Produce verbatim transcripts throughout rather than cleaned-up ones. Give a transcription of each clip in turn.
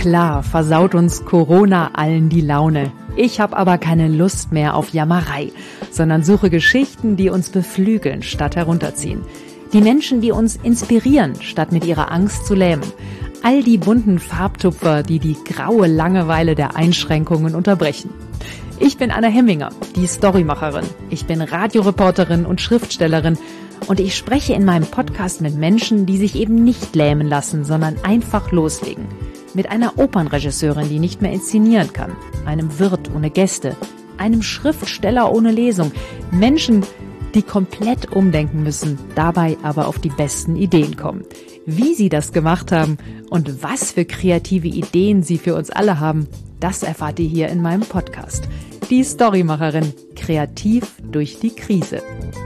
Klar versaut uns Corona allen die Laune. Ich habe aber keine Lust mehr auf Jammerei, sondern suche Geschichten, die uns beflügeln statt herunterziehen. Die Menschen, die uns inspirieren, statt mit ihrer Angst zu lähmen. All die bunten Farbtupfer, die die graue Langeweile der Einschränkungen unterbrechen. Ich bin Anna Hemminger, die Storymacherin. Ich bin Radioreporterin und Schriftstellerin und ich spreche in meinem Podcast mit Menschen, die sich eben nicht lähmen lassen, sondern einfach loslegen. Mit einer Opernregisseurin, die nicht mehr inszenieren kann, einem Wirt ohne Gäste, einem Schriftsteller ohne Lesung. Menschen, die komplett umdenken müssen, dabei aber auf die besten Ideen kommen. Wie sie das gemacht haben und was für kreative Ideen sie für uns alle haben, das erfahrt ihr hier in meinem Podcast. Die Storymacherin, kreativ durch die Krise.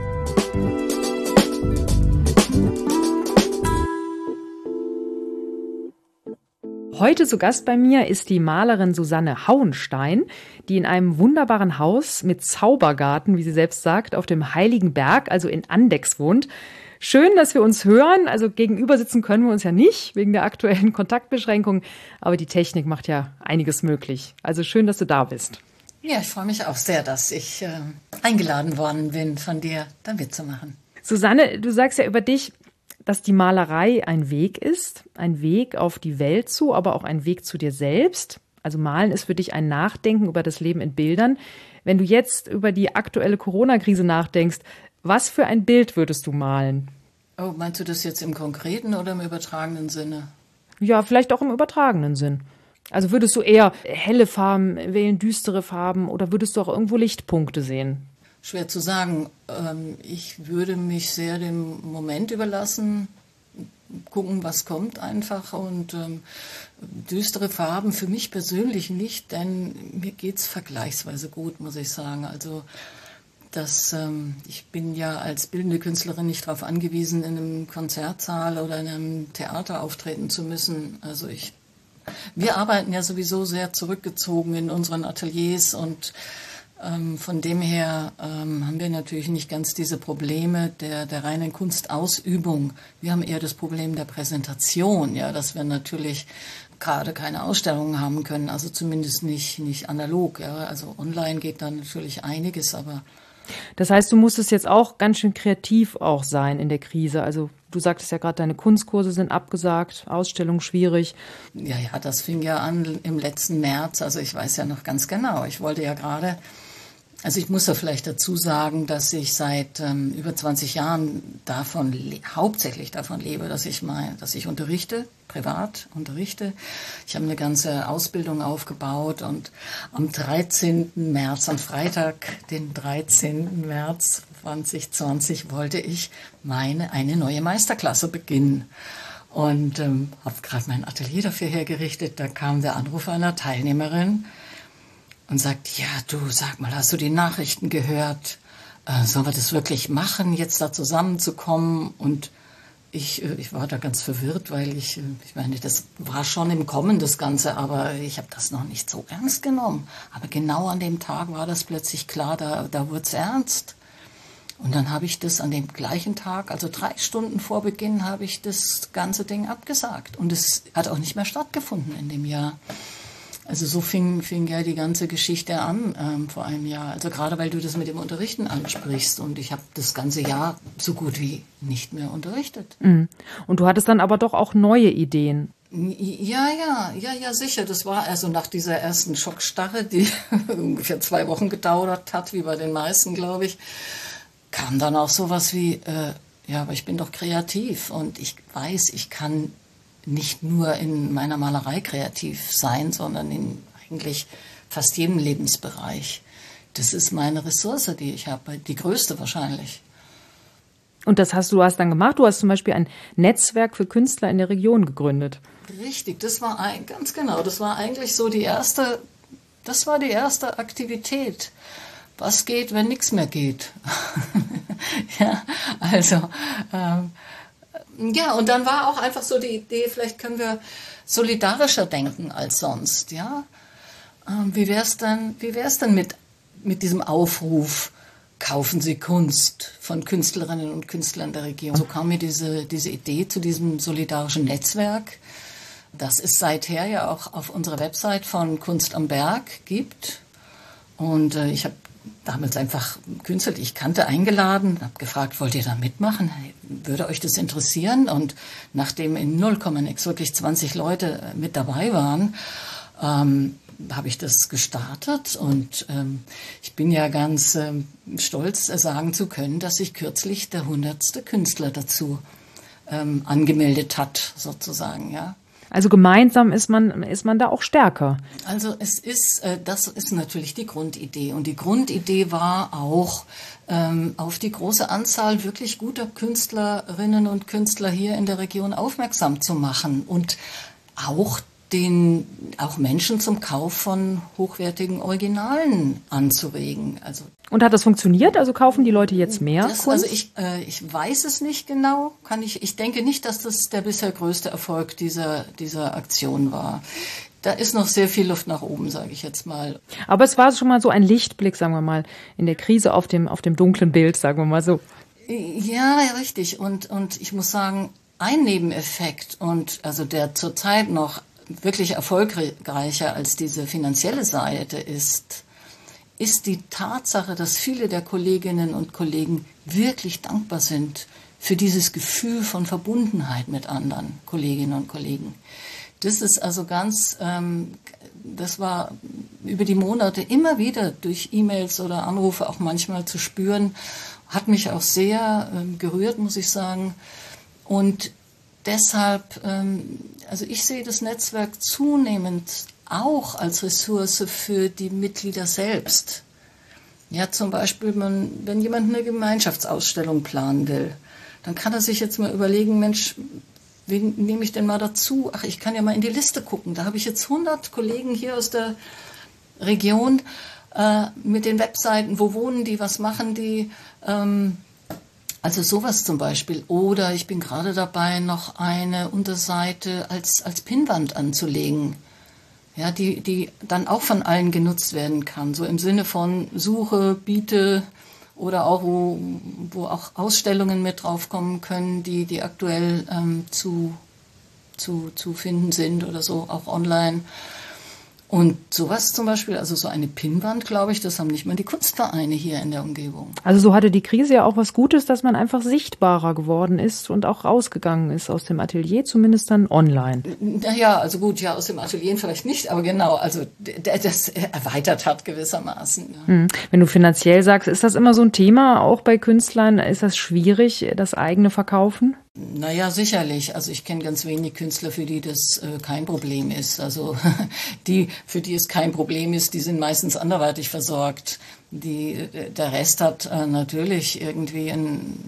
Heute zu Gast bei mir ist die Malerin Susanne Hauenstein, die in einem wunderbaren Haus mit Zaubergarten, wie sie selbst sagt, auf dem Heiligen Berg, also in Andechs wohnt. Schön, dass wir uns hören. Also gegenüber sitzen können wir uns ja nicht, wegen der aktuellen Kontaktbeschränkungen. Aber die Technik macht ja einiges möglich. Also schön, dass du da bist. Ja, ich freue mich auch sehr, dass ich äh, eingeladen worden bin, von dir da mitzumachen. Susanne, du sagst ja über dich, dass die Malerei ein Weg ist, ein Weg auf die Welt zu, aber auch ein Weg zu dir selbst. Also Malen ist für dich ein Nachdenken über das Leben in Bildern. Wenn du jetzt über die aktuelle Corona-Krise nachdenkst, was für ein Bild würdest du malen? Oh, meinst du das jetzt im konkreten oder im übertragenen Sinne? Ja, vielleicht auch im übertragenen Sinn. Also würdest du eher helle Farben wählen, düstere Farben oder würdest du auch irgendwo Lichtpunkte sehen? Schwer zu sagen. Ich würde mich sehr dem Moment überlassen, gucken, was kommt einfach. Und ähm, düstere Farben für mich persönlich nicht, denn mir geht's vergleichsweise gut, muss ich sagen. Also das, ähm, ich bin ja als bildende Künstlerin nicht darauf angewiesen, in einem Konzertsaal oder in einem Theater auftreten zu müssen. Also ich, wir arbeiten ja sowieso sehr zurückgezogen in unseren Ateliers und ähm, von dem her ähm, haben wir natürlich nicht ganz diese Probleme der, der reinen Kunstausübung. Wir haben eher das Problem der Präsentation, ja, dass wir natürlich gerade keine Ausstellungen haben können, also zumindest nicht, nicht analog. Ja. Also online geht dann natürlich einiges, aber das heißt, du musstest jetzt auch ganz schön kreativ auch sein in der Krise. Also du sagtest ja gerade, deine Kunstkurse sind abgesagt, Ausstellung schwierig. Ja, ja, das fing ja an im letzten März. Also ich weiß ja noch ganz genau. Ich wollte ja gerade, also ich muss ja vielleicht dazu sagen, dass ich seit ähm, über zwanzig Jahren davon, hauptsächlich davon lebe, dass ich mal, dass ich unterrichte, privat unterrichte. Ich habe eine ganze Ausbildung aufgebaut und am dreizehnten März, am Freitag, den dreizehnten März zwanzig zwanzig, wollte ich meine eine neue Meisterklasse beginnen. Und ähm, habe gerade mein Atelier dafür hergerichtet. Da kam der Anruf einer Teilnehmerin und sagt, ja, du, sag mal, hast du die Nachrichten gehört? Äh, sollen wir das wirklich machen, jetzt da zusammenzukommen? Und ich, ich war da ganz verwirrt, weil ich, ich meine, das war schon im Kommen, das Ganze, aber ich habe das noch nicht so ernst genommen. Aber genau an dem Tag war das plötzlich klar, da, da wurde es ernst. Und dann habe ich das an dem gleichen Tag, also drei Stunden vor Beginn, habe ich das ganze Ding abgesagt. Und es hat auch nicht mehr stattgefunden in dem Jahr. Also so fing, fing ja die ganze Geschichte an ähm, vor einem Jahr. Also gerade weil du das mit dem Unterrichten ansprichst. Und ich habe das ganze Jahr so gut wie nicht mehr unterrichtet. Und du hattest dann aber doch auch neue Ideen. Ja, ja, ja, ja, sicher. Das war also nach dieser ersten Schockstarre, die ungefähr zwei Wochen gedauert hat, wie bei den meisten, glaube ich, kam dann auch sowas wie, äh, ja, aber ich bin doch kreativ und ich weiß, ich kann nicht nur in meiner Malerei kreativ sein, sondern in eigentlich fast jedem Lebensbereich. Das ist meine Ressource, die ich habe, die größte wahrscheinlich. Und das hast du, du hast dann gemacht? Du hast zum Beispiel ein Netzwerk für Künstler in der Region gegründet. Richtig, das war ein, ganz genau, das war eigentlich so die erste, das war die erste Aktivität. Was geht, wenn nichts mehr geht? Ja, also ähm, ja, und dann war auch einfach so die Idee, vielleicht können wir solidarischer denken als sonst, ja. Ähm, wie wär's denn, wie wär's denn mit, mit diesem Aufruf, kaufen Sie Kunst von Künstlerinnen und Künstlern der Region? So kam mir diese, diese Idee zu diesem solidarischen Netzwerk. das es seither ja auch auf unserer Website von Kunst am Berg gibt. Und äh, ich habe damals einfach Künstler, die ich kannte, eingeladen, habe gefragt, wollt ihr da mitmachen? Würde euch das interessieren? Und nachdem in null Komma nix wirklich zwanzig Leute mit dabei waren, ähm, habe ich das gestartet. Und ähm, ich bin ja ganz ähm, stolz, äh, sagen zu können, dass sich kürzlich der hundertste Künstler dazu ähm, angemeldet hat, sozusagen, ja. Also gemeinsam ist man, ist man da auch stärker. Also es ist, äh, das ist natürlich die Grundidee. Und die Grundidee war auch, ähm, auf die große Anzahl wirklich guter Künstlerinnen und Künstler hier in der Region aufmerksam zu machen und auch den, auch Menschen zum Kauf von hochwertigen Originalen anzuregen. Also und hat das funktioniert? Also kaufen die Leute jetzt mehr das, Kunst? Also ich, äh, ich weiß es nicht genau. Kann ich, ich denke nicht, dass das der bisher größte Erfolg dieser, dieser Aktion war. Da ist noch sehr viel Luft nach oben, sage ich jetzt mal. Aber es war schon mal so ein Lichtblick, sagen wir mal, in der Krise auf dem, auf dem dunklen Bild, sagen wir mal so. Ja, ja, richtig. Und, und ich muss sagen, ein Nebeneffekt und also der zurzeit noch wirklich erfolgreicher als diese finanzielle Seite ist, ist die Tatsache, dass viele der Kolleginnen und Kollegen wirklich dankbar sind für dieses Gefühl von Verbundenheit mit anderen Kolleginnen und Kollegen. Das ist also ganz, ähm, das war über die Monate immer wieder durch E-Mails oder Anrufe auch manchmal zu spüren, hat mich auch sehr ähm, gerührt, muss ich sagen. Und deshalb, ähm, also ich sehe das Netzwerk zunehmend auch als Ressource für die Mitglieder selbst. Ja, zum Beispiel, man, wenn jemand eine Gemeinschaftsausstellung planen will, dann kann er sich jetzt mal überlegen, Mensch, wen nehme ich denn mal dazu? Ach, ich kann ja mal in die Liste gucken. Da habe ich jetzt hundert Kollegen hier aus der Region äh, mit den Webseiten. Wo wohnen die? Was machen die? Ähm, Also sowas zum Beispiel. Oder ich bin gerade dabei, noch eine Unterseite als, als Pinnwand anzulegen, ja, die, die dann auch von allen genutzt werden kann. So im Sinne von Suche, Biete oder auch, wo, wo auch Ausstellungen mit draufkommen können, die, die aktuell ähm, zu, zu, zu finden sind oder so, auch online. Und sowas zum Beispiel, also so eine Pinnwand, glaube ich, das haben nicht mal die Kunstvereine hier in der Umgebung. Also so hatte die Krise ja auch was Gutes, dass man einfach sichtbarer geworden ist und auch rausgegangen ist aus dem Atelier, zumindest dann online. Naja, also gut, ja, aus dem Atelier vielleicht nicht, aber genau, also das erweitert hat gewissermaßen. Ja. Wenn du finanziell sagst, ist das immer so ein Thema, auch bei Künstlern? Ist das schwierig, das eigene Verkaufen? Naja, sicherlich. Also ich kenne ganz wenig Künstler, für die das äh, kein Problem ist. Also die, für die es kein Problem ist, die sind meistens anderweitig versorgt. Die, der Rest hat äh, natürlich irgendwie ein,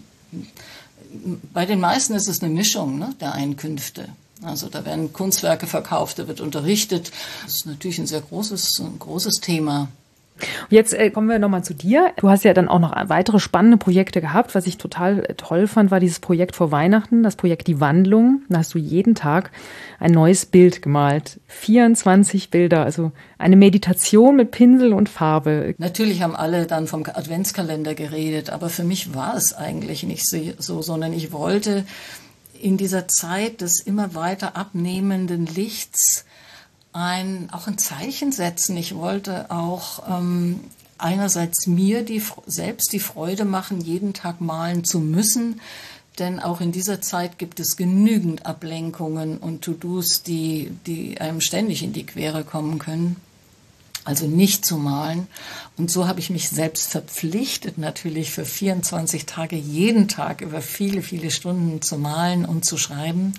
bei den meisten ist es eine Mischung, ne, der Einkünfte. Also da werden Kunstwerke verkauft, da wird unterrichtet. Das ist natürlich ein sehr großes, ein großes Thema. Jetzt äh, kommen wir nochmal zu dir. Du hast ja dann auch noch weitere spannende Projekte gehabt. Was ich total toll fand, war dieses Projekt vor Weihnachten, das Projekt Die Wandlung. Da hast du jeden Tag ein neues Bild gemalt. vierundzwanzig Bilder, also eine Meditation mit Pinsel und Farbe. Natürlich haben alle dann vom Adventskalender geredet, aber für mich war es eigentlich nicht so, sondern ich wollte in dieser Zeit des immer weiter abnehmenden Lichts ein, auch ein Zeichen setzen. Ich wollte auch ähm, einerseits mir die, selbst die Freude machen, jeden Tag malen zu müssen, denn auch in dieser Zeit gibt es genügend Ablenkungen und To-Dos, die, die einem ständig in die Quere kommen können. Also nicht zu malen. Und so habe ich mich selbst verpflichtet, natürlich für vierundzwanzig Tage jeden Tag über viele, viele Stunden zu malen und zu schreiben.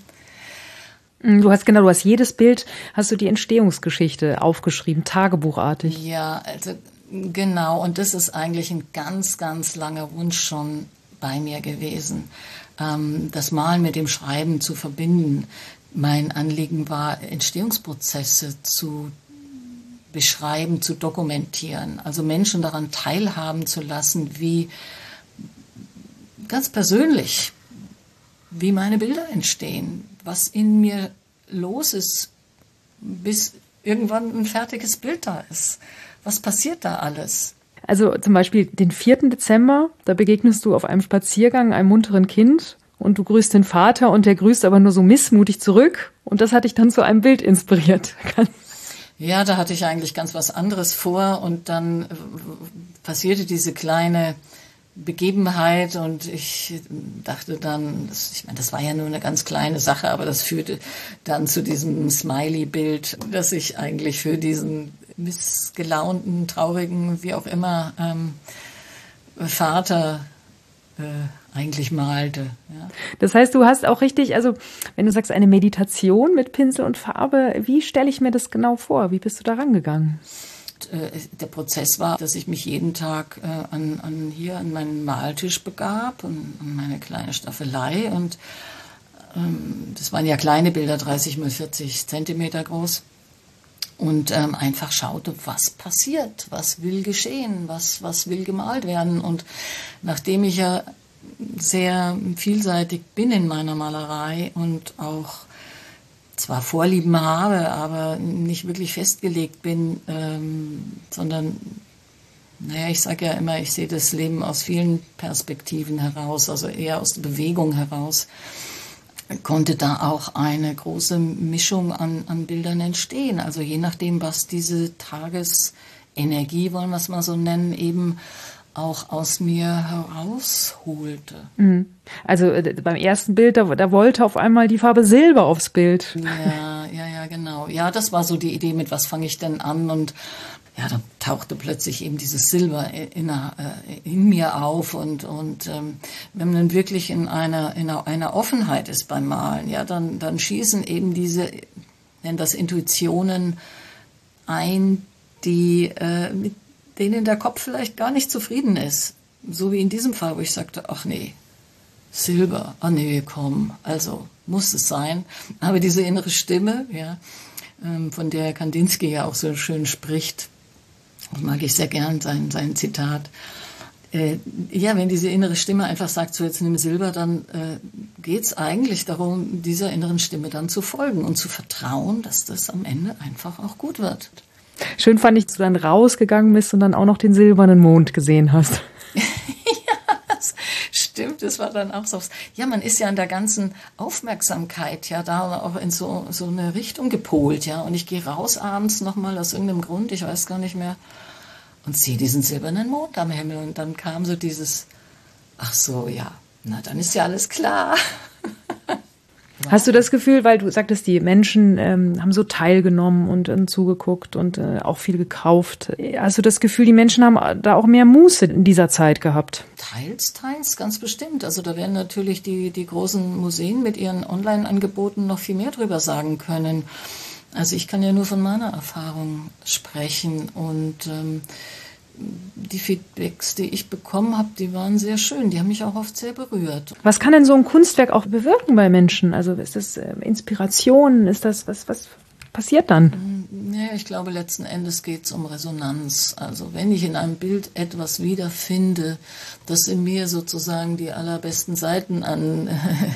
Du hast genau, du hast jedes Bild, hast du die Entstehungsgeschichte aufgeschrieben, tagebuchartig. Ja, also genau. Und das ist eigentlich ein ganz, ganz langer Wunsch schon bei mir gewesen, ähm, das Malen mit dem Schreiben zu verbinden. Mein Anliegen war, Entstehungsprozesse zu beschreiben, zu dokumentieren, also Menschen daran teilhaben zu lassen, wie ganz persönlich, wie meine Bilder entstehen, was in mir los ist, bis irgendwann ein fertiges Bild da ist. Was passiert da alles? Also zum Beispiel den vierten Dezember, da begegnest du auf einem Spaziergang einem munteren Kind und du grüßt den Vater und der grüßt aber nur so missmutig zurück und das hat dich dann zu einem Bild inspiriert. Ja, da hatte ich eigentlich ganz was anderes vor und dann passierte diese kleine Begebenheit und ich dachte dann, das, ich meine, das war ja nur eine ganz kleine Sache, aber das führte dann zu diesem Smiley-Bild, das ich eigentlich für diesen missgelaunten, traurigen, wie auch immer, ähm, Vater äh, eigentlich malte. Ja. Das heißt, du hast auch richtig, also wenn du sagst, eine Meditation mit Pinsel und Farbe, wie stelle ich mir das genau vor? Wie bist du da rangegangen? Der Prozess war, dass ich mich jeden Tag äh, an, an hier an meinen Maltisch begab und an meine kleine Staffelei und ähm, das waren ja kleine Bilder, dreißig mal vierzig Zentimeter groß und ähm, einfach schaute, was passiert, was will geschehen, was, was will gemalt werden und nachdem ich ja sehr vielseitig bin in meiner Malerei und auch zwar Vorlieben habe, aber nicht wirklich festgelegt bin, ähm, sondern, naja, ich sage ja immer, ich sehe das Leben aus vielen Perspektiven heraus, also eher aus der Bewegung heraus, konnte da auch eine große Mischung an, an Bildern entstehen. Also je nachdem, was diese Tagesenergie, wollen wir es mal so nennen, eben auch aus mir herausholte. Also äh, beim ersten Bild, da, da wollte auf einmal die Farbe Silber aufs Bild. Ja, ja, ja, genau. Ja, das war so die Idee, mit was fange ich denn an? Und ja, da tauchte plötzlich eben dieses Silber in, äh, in mir auf. Und, und ähm, wenn man dann wirklich in einer, in einer Offenheit ist beim Malen, ja, dann, dann schießen eben diese, nennen das Intuitionen ein, die äh, mit denen der Kopf vielleicht gar nicht zufrieden ist. So wie in diesem Fall, wo ich sagte, ach nee, Silber, ah nee, komm, also muss es sein. Aber diese innere Stimme, ja, von der Kandinsky ja auch so schön spricht, das mag ich sehr gern, sein, sein Zitat. Äh, ja, wenn diese innere Stimme einfach sagt, so jetzt nimm Silber, dann äh, geht es eigentlich darum, dieser inneren Stimme dann zu folgen und zu vertrauen, dass das am Ende einfach auch gut wird. Schön fand ich, dass du dann rausgegangen bist und dann auch noch den silbernen Mond gesehen hast. Ja, das stimmt, das war dann auch so. Ja, man ist ja in der ganzen Aufmerksamkeit ja da auch in so, so eine Richtung gepolt, ja. Und ich gehe raus abends nochmal aus irgendeinem Grund, ich weiß gar nicht mehr, und sehe diesen silbernen Mond am Himmel. Und dann kam so dieses, ach so, ja, na dann ist ja alles klar. Hast du das Gefühl, weil du sagtest, die Menschen ähm, haben so teilgenommen und, und zugeguckt und äh, auch viel gekauft. Hast du das Gefühl, die Menschen haben da auch mehr Muße in dieser Zeit gehabt? Teils, teils, ganz bestimmt. Also da werden natürlich die, die großen Museen mit ihren Online-Angeboten noch viel mehr drüber sagen können. Also ich kann ja nur von meiner Erfahrung sprechen und ähm, die Feedbacks, die ich bekommen habe, die waren sehr schön. Die haben mich auch oft sehr berührt. Was kann denn so ein Kunstwerk auch bewirken bei Menschen? Also ist das äh, Inspiration? Ist das, was, was passiert dann? Ja, ich glaube, letzten Endes geht es um Resonanz. Also wenn ich in einem Bild etwas wiederfinde, das in mir sozusagen die allerbesten Seiten an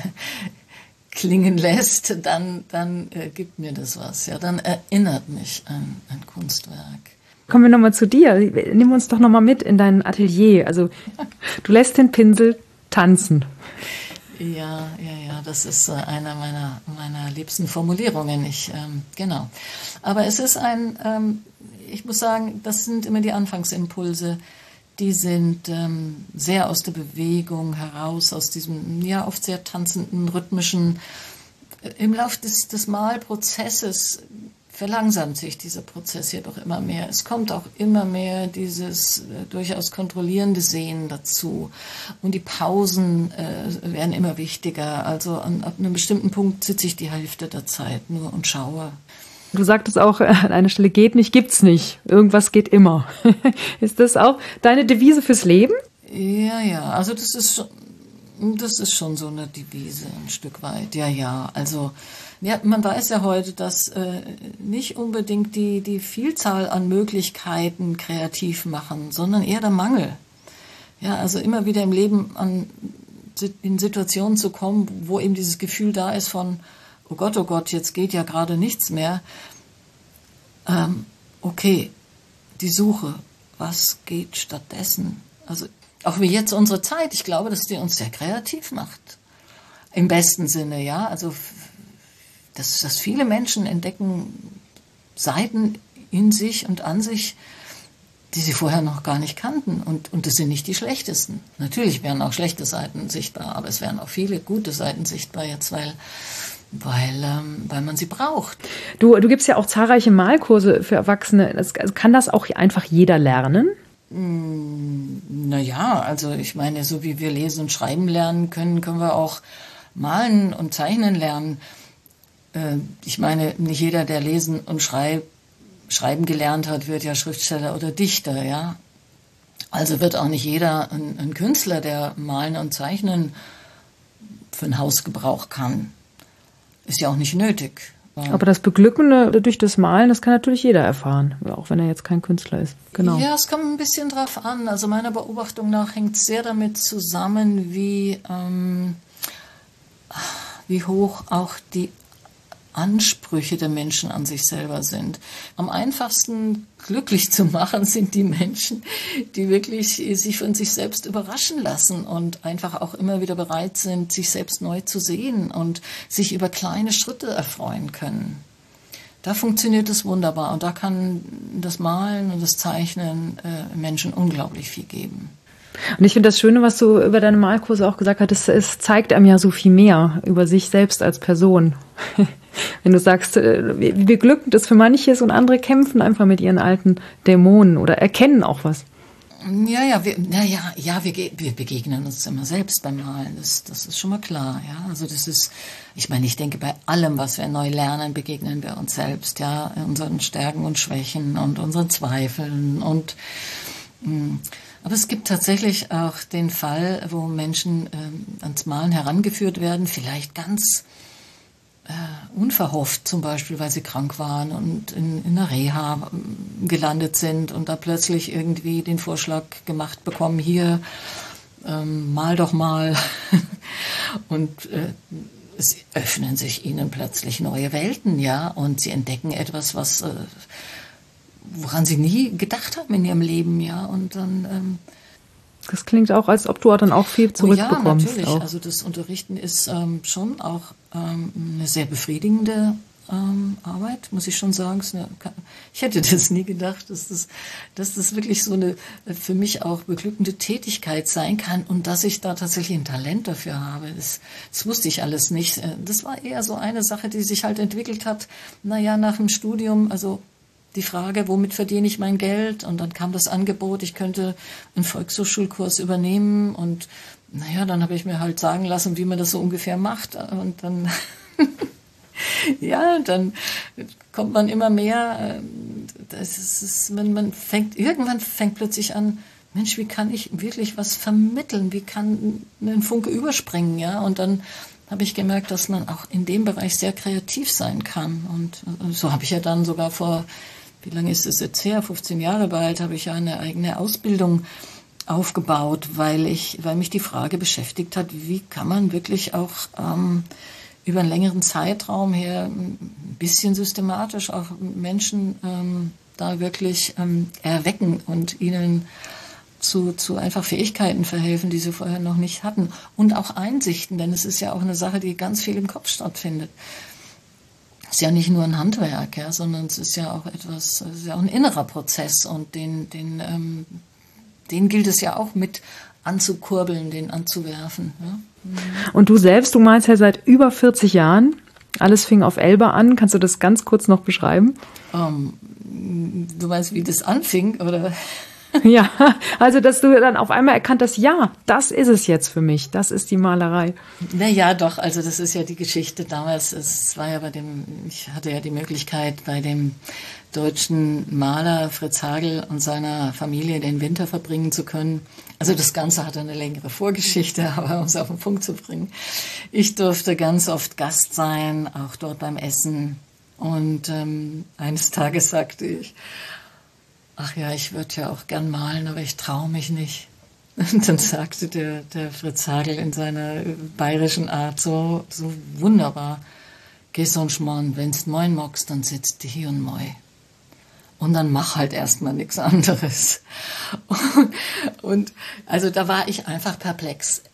klingen lässt, dann, dann äh, gibt mir das was. Ja, dann erinnert mich an ein Kunstwerk. Kommen wir nochmal zu dir. Nimm uns doch nochmal mit in dein Atelier. Also du lässt den Pinsel tanzen. Ja, ja, ja, das ist einer meiner, meiner liebsten Formulierungen. Ich, ähm, genau. Aber es ist ein, ähm, ich muss sagen, das sind immer die Anfangsimpulse. Die sind ähm, sehr aus der Bewegung heraus, aus diesem, ja, oft sehr tanzenden, rhythmischen. Im Laufe des, des Malprozesses verlangsamt sich dieser Prozess jedoch immer mehr. Es kommt auch immer mehr dieses äh, durchaus kontrollierende Sehen dazu. Und die Pausen äh, werden immer wichtiger. Also an, ab einem bestimmten Punkt sitze ich die Hälfte der Zeit nur und schaue. Du sagtest auch, an einer Stelle geht nicht, gibt's nicht. Irgendwas geht immer. Ist das auch deine Devise fürs Leben? Ja, ja. Also das ist schon, das ist schon so eine Devise ein Stück weit. Ja, ja. Also ja, man weiß ja heute, dass äh, nicht unbedingt die, die Vielzahl an Möglichkeiten kreativ machen, sondern eher der Mangel. Ja, also immer wieder im Leben an, in Situationen zu kommen, wo eben dieses Gefühl da ist von, oh Gott, oh Gott, jetzt geht ja gerade nichts mehr. Ähm, okay, die Suche, was geht stattdessen? Also auch wie jetzt unsere Zeit, ich glaube, dass die uns sehr kreativ macht. Im besten Sinne, ja. Also, dass, dass viele Menschen entdecken Seiten in sich und an sich, die sie vorher noch gar nicht kannten. Und, und das sind nicht die schlechtesten. Natürlich werden auch schlechte Seiten sichtbar, aber es werden auch viele gute Seiten sichtbar jetzt, weil, weil, ähm, weil man sie braucht. Du, du gibst ja auch zahlreiche Malkurse für Erwachsene. Das, also kann das auch einfach jeder lernen? Naja, also ich meine, so wie wir lesen und schreiben lernen können, können wir auch malen und zeichnen lernen. Äh, ich meine, nicht jeder, der lesen und schreiben Schreiben gelernt hat, wird ja Schriftsteller oder Dichter, ja. Also wird auch nicht jeder ein, ein Künstler, der malen und zeichnen für einen Hausgebrauch kann. Ist ja auch nicht nötig. Aber das Beglückende durch das Malen, das kann natürlich jeder erfahren, auch wenn er jetzt kein Künstler ist. Genau. Ja, es kommt ein bisschen drauf an. Also meiner Beobachtung nach hängt es sehr damit zusammen, wie, ähm, wie hoch auch die Ansprüche der Menschen an sich selber sind. Am einfachsten glücklich zu machen sind die Menschen, die wirklich sich von sich selbst überraschen lassen und einfach auch immer wieder bereit sind, sich selbst neu zu sehen und sich über kleine Schritte erfreuen können. Da funktioniert es wunderbar und da kann das Malen und das Zeichnen äh, Menschen unglaublich viel geben. Und ich finde das Schöne, was du über deine Malkurse auch gesagt hast, es zeigt einem ja so viel mehr über sich selbst als Person. Wenn du sagst, wie beglückend es für manches und andere kämpfen einfach mit ihren alten Dämonen oder erkennen auch was. Ja, ja, wir, na ja, ja, wir, wir begegnen uns immer selbst beim Malen. Das, das ist schon mal klar, ja. Also das ist, ich meine, ich denke, bei allem, was wir neu lernen, begegnen wir uns selbst, ja, unseren Stärken und Schwächen und unseren Zweifeln und mh. Aber es gibt tatsächlich auch den Fall, wo Menschen ähm, ans Malen herangeführt werden, vielleicht ganz äh, unverhofft, zum Beispiel, weil sie krank waren und in, in einer Reha gelandet sind und da plötzlich irgendwie den Vorschlag gemacht bekommen, hier, ähm, mal doch mal. Und äh, es öffnen sich ihnen plötzlich neue Welten, ja, und sie entdecken etwas, was... Äh, woran sie nie gedacht haben in ihrem Leben, ja, und dann... Ähm, das klingt auch, als ob du dann auch viel zurückbekommst. Oh ja, natürlich. Auch. Also das Unterrichten ist ähm, schon auch ähm, eine sehr befriedigende ähm, Arbeit, muss ich schon sagen. Eine, ich hätte das nie gedacht, dass das, dass das wirklich so eine für mich auch beglückende Tätigkeit sein kann und dass ich da tatsächlich ein Talent dafür habe. Das, das wusste ich alles nicht. Das war eher so eine Sache, die sich halt entwickelt hat, naja, nach dem Studium, also die Frage, womit verdiene ich mein Geld? Und dann kam das Angebot, ich könnte einen Volkshochschulkurs übernehmen. Und naja, dann habe ich mir halt sagen lassen, wie man das so ungefähr macht. Und dann, ja, dann kommt man immer mehr. Das ist, man, man fängt, irgendwann fängt plötzlich an, Mensch, wie kann ich wirklich was vermitteln? Wie kann ein Funke überspringen? Ja, und dann habe ich gemerkt, dass man auch in dem Bereich sehr kreativ sein kann. Und so habe ich ja dann sogar vor, wie lange ist es jetzt her? fünfzehn Jahre bald, habe ich ja eine eigene Ausbildung aufgebaut, weil ich, weil mich die Frage beschäftigt hat, wie kann man wirklich auch ähm, über einen längeren Zeitraum her ein bisschen systematisch auch Menschen ähm, da wirklich ähm, erwecken und ihnen zu, zu einfach Fähigkeiten verhelfen, die sie vorher noch nicht hatten. Und auch Einsichten, denn es ist ja auch eine Sache, die ganz viel im Kopf stattfindet. Es ist ja nicht nur ein Handwerk, ja, sondern es ist ja auch etwas, es ist ja auch ein innerer Prozess und den, den, ähm, den gilt es ja auch mit anzukurbeln, den anzuwerfen. Ja. Und du selbst, du malst ja seit über vierzig Jahren. Alles fing auf Elba an. Kannst du das ganz kurz noch beschreiben? Um, du meinst, wie das anfing, oder? Ja, also dass du dann auf einmal erkannt hast, ja, das ist es jetzt für mich, das ist die Malerei. Naja, doch, also das ist ja die Geschichte damals, es war ja bei dem, ich hatte ja die Möglichkeit, bei dem deutschen Maler Fritz Hagel und seiner Familie den Winter verbringen zu können. Also das Ganze hatte eine längere Vorgeschichte, aber um es auf den Punkt zu bringen. Ich durfte ganz oft Gast sein, auch dort beim Essen. Und ähm, eines Tages sagte ich, ach ja, ich würde ja auch gern malen, aber ich traue mich nicht. Und dann sagte der, der Fritz Hagel in seiner bayerischen Art so, so wunderbar, geh sonst mal, wenn's moin magst, dann sitzt du hier und moi. Und dann mach halt erstmal nichts anderes. Und, und also da war ich einfach perplex.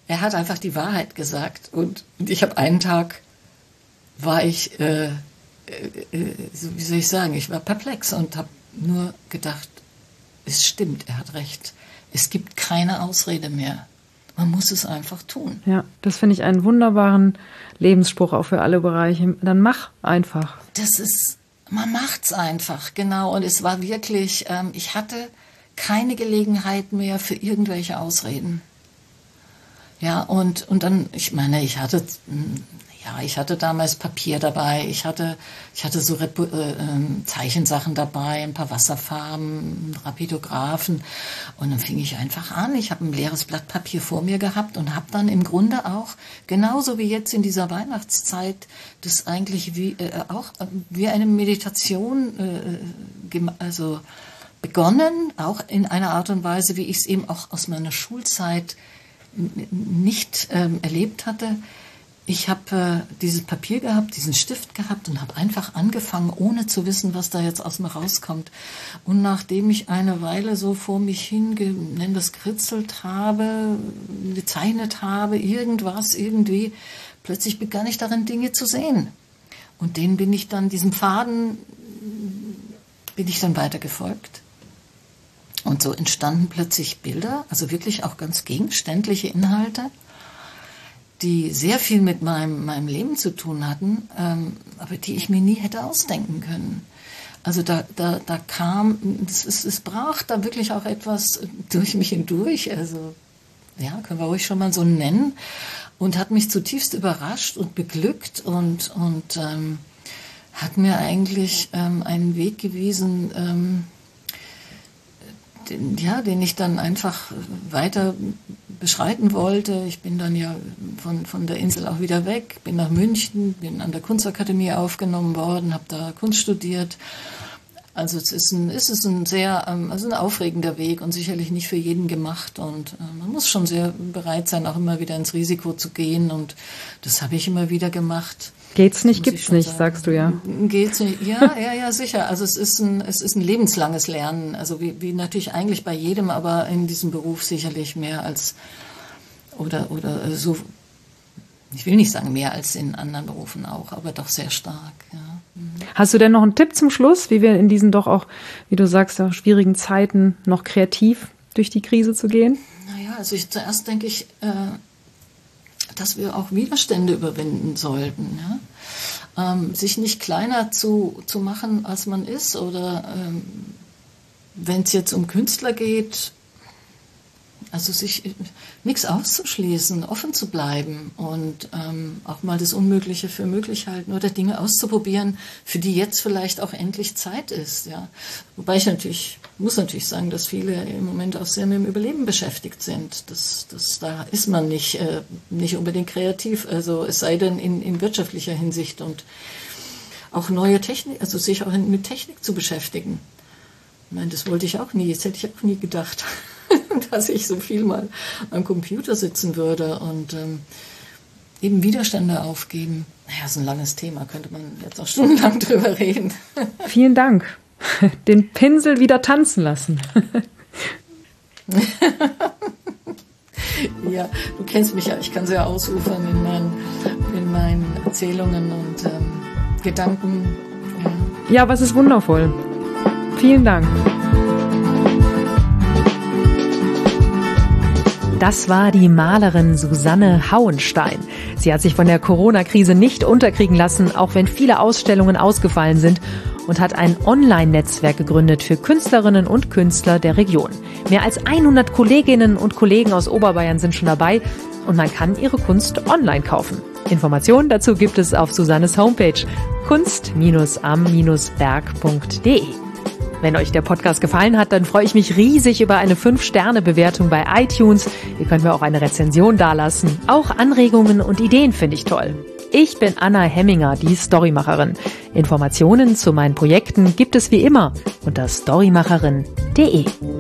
er hat einfach die Wahrheit gesagt. Und, und ich habe einen Tag, war ich, äh, äh, wie soll ich sagen, ich war perplex und habe nur gedacht, es stimmt, er hat recht. Es gibt keine Ausrede mehr. Man muss es einfach tun. Ja, das finde ich einen wunderbaren Lebensspruch auch für alle Bereiche. Dann mach einfach. Das ist, man macht's einfach, genau. Und es war wirklich, ähm, ich hatte keine Gelegenheit mehr für irgendwelche Ausreden. Ja, und, und dann, ich meine, ich hatte, ja, ich hatte damals Papier dabei, ich hatte, ich hatte so Repu- äh, Zeichensachen dabei, ein paar Wasserfarben, Rapidographen, und dann fing ich einfach an. Ich habe ein leeres Blatt Papier vor mir gehabt und habe dann im Grunde auch, genauso wie jetzt in dieser Weihnachtszeit, das eigentlich wie, äh, auch wie eine Meditation, äh, gem- also begonnen, auch in einer Art und Weise, wie ich es eben auch aus meiner Schulzeit n- nicht ähm, erlebt hatte. Ich habe äh, dieses Papier gehabt, diesen Stift gehabt und habe einfach angefangen, ohne zu wissen, was da jetzt aus mir rauskommt. Und nachdem ich eine Weile so vor mich hin, nenn das kritzelt habe, gezeichnet habe, irgendwas, irgendwie, plötzlich begann ich darin Dinge zu sehen. Und denen bin ich dann, diesem Faden, bin ich dann weiter gefolgt. Und so entstanden plötzlich Bilder, also wirklich auch ganz gegenständliche Inhalte, die sehr viel mit meinem, meinem Leben zu tun hatten, ähm, aber die ich mir nie hätte ausdenken können. Also da, da, da kam, es, es, es brach da wirklich auch etwas durch mich hindurch, also ja, können wir ruhig schon mal so nennen, und hat mich zutiefst überrascht und beglückt und, und ähm, hat mir eigentlich ähm, einen Weg gewiesen, ähm, Den, ja, den ich dann einfach weiter beschreiten wollte. Ich bin dann ja von, von der Insel auch wieder weg, bin nach München, bin an der Kunstakademie aufgenommen worden, habe da Kunst studiert. Also es ist ein, es ist ein sehr, also ein aufregender Weg und sicherlich nicht für jeden gemacht. Und äh, man muss schon sehr bereit sein, auch immer wieder ins Risiko zu gehen. Und das habe ich immer wieder gemacht. Geht's nicht, gibt's nicht, sagen. Sagst du ja. Geht's nicht, ja, ja, ja, sicher. Also es ist ein, es ist ein lebenslanges Lernen. Also wie, wie natürlich eigentlich bei jedem, aber in diesem Beruf sicherlich mehr als, oder, oder so, ich will nicht sagen mehr als in anderen Berufen auch, aber doch sehr stark, ja. Mhm. Hast du denn noch einen Tipp zum Schluss, wie wir in diesen doch auch, wie du sagst, auch schwierigen Zeiten noch kreativ durch die Krise zu gehen? Naja, also ich, zuerst denke ich, äh, dass wir auch Widerstände überwinden sollten, ja? ähm, sich nicht kleiner zu, zu machen, als man ist, oder ähm, wenn es jetzt um Künstler geht, also sich nichts auszuschließen, offen zu bleiben und ähm, auch mal das Unmögliche für möglich halten oder Dinge auszuprobieren, für die jetzt vielleicht auch endlich Zeit ist. Ja. Wobei ich natürlich, muss natürlich sagen, dass viele im Moment auch sehr mit dem Überleben beschäftigt sind. Das, das, da ist man nicht, äh, nicht unbedingt kreativ, also es sei denn in, in wirtschaftlicher Hinsicht, und auch neue Technik, also sich auch mit Technik zu beschäftigen. Ich meine, das wollte ich auch nie, das hätte ich auch nie gedacht, dass ich so viel mal am Computer sitzen würde und ähm, eben Widerstände aufgeben. Naja, das ist ein langes Thema, könnte man jetzt auch stundenlang drüber reden. Vielen Dank. Den Pinsel wieder tanzen lassen. Ja, du kennst mich ja, ich kann sehr ausufern in meinen, in meinen Erzählungen und ähm, Gedanken. Ja. Ja, aber es ist wundervoll. Vielen Dank. Das war die Malerin Susanne Hauenstein. Sie hat sich von der Corona-Krise nicht unterkriegen lassen, auch wenn viele Ausstellungen ausgefallen sind, und hat ein Online-Netzwerk gegründet für Künstlerinnen und Künstler der Region. Mehr als hundert Kolleginnen und Kollegen aus Oberbayern sind schon dabei und man kann ihre Kunst online kaufen. Informationen dazu gibt es auf Susannes Homepage kunst am berg punkt de. Wenn euch der Podcast gefallen hat, dann freue ich mich riesig über eine fünf Sterne Bewertung bei iTunes. Ihr könnt mir auch eine Rezension dalassen. Auch Anregungen und Ideen finde ich toll. Ich bin Anna Hemminger, die Storymacherin. Informationen zu meinen Projekten gibt es wie immer unter storymacherin punkt de.